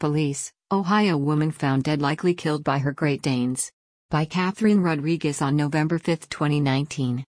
Police, Ohio woman found dead, likely killed by her Great Danes. By Catherine Rodriguez on November 5, 2019.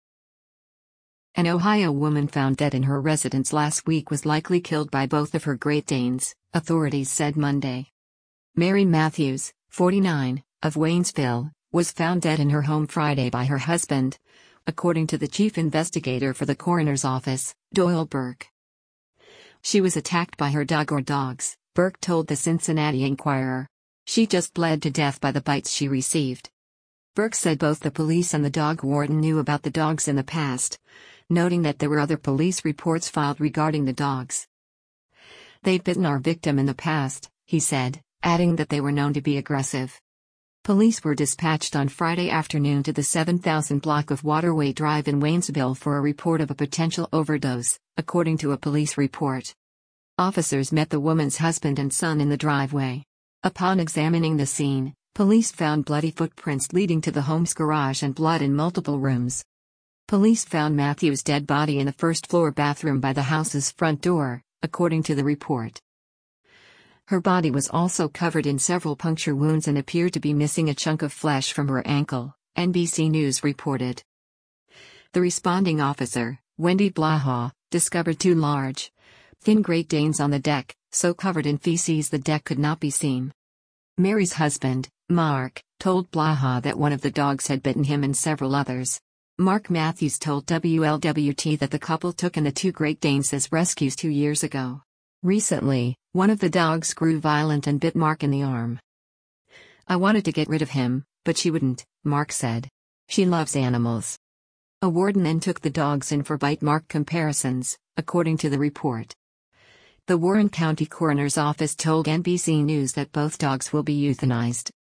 An Ohio woman found dead in her residence last week was likely killed by both of her Great Danes, authorities said Monday. Mary Matthews, 49, of Waynesville, was found dead in her home Friday by her husband, according to the chief investigator for the coroner's office, Doyle Burke. She was attacked by her dog or dogs, Burke told the Cincinnati Enquirer. She just bled to death by the bites she received. Burke said both the police and the dog warden knew about the dogs in the past, noting that there were other police reports filed regarding the dogs. "They've bitten our victim in the past," he said, adding that they were known to be aggressive. Police were dispatched on Friday afternoon to the 7,000 block of Waterway Drive in Waynesville for a report of a potential overdose, according to a police report. Officers met the woman's husband and son in the driveway. Upon examining the scene, police found bloody footprints leading to the home's garage and blood in multiple rooms. Police found Matthew's dead body in the first-floor bathroom by the house's front door, according to the report. Her body was also covered in several puncture wounds and appeared to be missing a chunk of flesh from her ankle, NBC News reported. The responding officer, Wendy Blaha, discovered two large, thin Great Danes on the deck, so covered in feces the deck could not be seen. Mary's husband, Mark, told Blaha that one of the dogs had bitten him and several others. Mark Matthews told WLWT that the couple took in the two Great Danes as rescues 2 years ago. Recently, one of the dogs grew violent and bit Mark in the arm. "I wanted to get rid of him, but she wouldn't," Mark said. "She loves animals." A warden then took the dogs in for bite mark comparisons, according to the report. The Warren County Coroner's Office told NBC News that both dogs will be euthanized.